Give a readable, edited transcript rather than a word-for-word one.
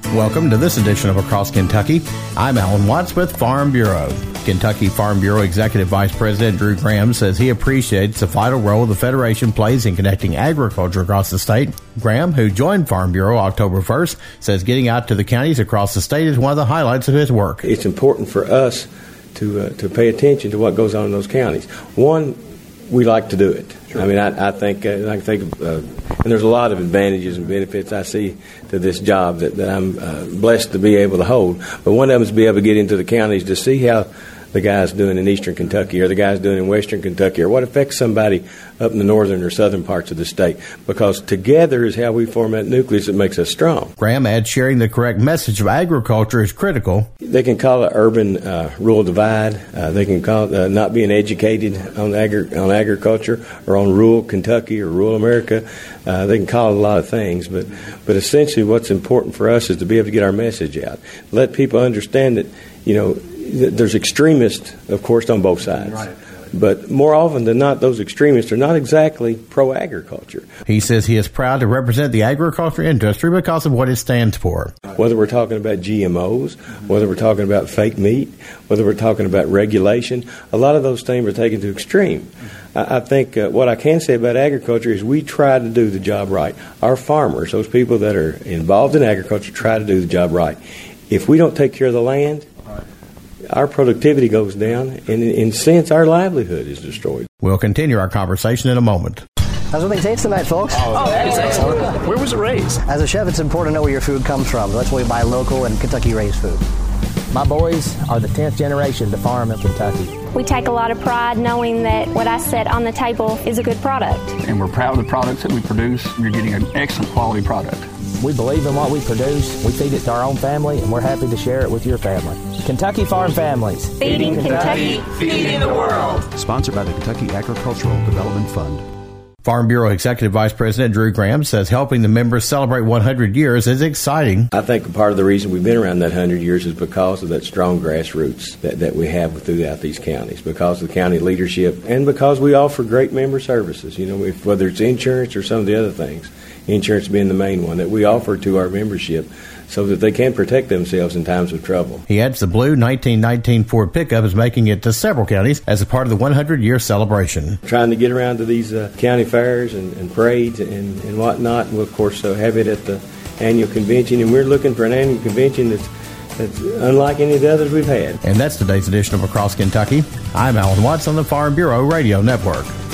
Welcome to this edition of Across Kentucky. I'm Alan Watts with Farm Bureau. Kentucky Farm Bureau Executive Vice President Drew Graham says he appreciates the vital role the Federation plays in connecting agriculture across the state. Graham, who joined Farm Bureau October 1st, says getting out to the counties across the state is one of the highlights of his work. It's important for us to pay attention to what goes on in those counties. One, we like to do it. Sure. I mean, I think, and there's a lot of advantages and benefits I see to this job that I'm blessed to be able to hold. But one of them is to be able to get into the counties to see how the guy's doing in eastern Kentucky or the guy's doing in western Kentucky or what affects somebody up in the northern or southern parts of the state. Because together is how we form that nucleus that makes us strong. Graham adds sharing the correct message of agriculture is critical. They can call it urban-rural divide. They can call it not being educated on agriculture or on rural Kentucky or rural America. They can call it a lot of things. But essentially what's important for us is to be able to get our message out. Let people understand that, there's extremists, of course, on both sides. Right. But more often than not, those extremists are not exactly pro-agriculture. He says he is proud to represent the agriculture industry because of what it stands for. Whether we're talking about GMOs, whether we're talking about fake meat, whether we're talking about regulation, a lot of those things are taken to extreme. I think what I can say about agriculture is we try to do the job right. Our farmers, those people that are involved in agriculture, try to do the job right. If we don't take care of the land, our productivity goes down, and in a sense, our livelihood is destroyed. We'll continue our conversation in a moment. How's what they taste tonight, folks? That's excellent. Where was it raised? As a chef, it's important to know where your food comes from. That's why we buy local and Kentucky-raised food. My boys are the 10th generation to farm in Kentucky. We take a lot of pride knowing that what I set on the table is a good product. And we're proud of the products that we produce. You're getting an excellent quality product. We believe in what we produce, we feed it to our own family, and we're happy to share it with your family. Kentucky Farm Families. Feeding Kentucky, feeding the world. Sponsored by the Kentucky Agricultural Development Fund. Farm Bureau Executive Vice President Drew Graham says helping the members celebrate 100 years is exciting. I think part of the reason we've been around that 100 years is because of that strong grassroots that we have throughout these counties, because of the county leadership, and because we offer great member services, whether it's insurance or some of the other things. Insurance being the main one that we offer to our membership so that they can protect themselves in times of trouble. He adds the blue 1919 Ford pickup is making it to several counties as a part of the 100-year celebration. Trying to get around to these county fairs and parades and whatnot. We'll, of course, have it at the annual convention, and we're looking for an annual convention that's unlike any of the others we've had. And that's today's edition of Across Kentucky. I'm Alan Watts on the Farm Bureau Radio Network.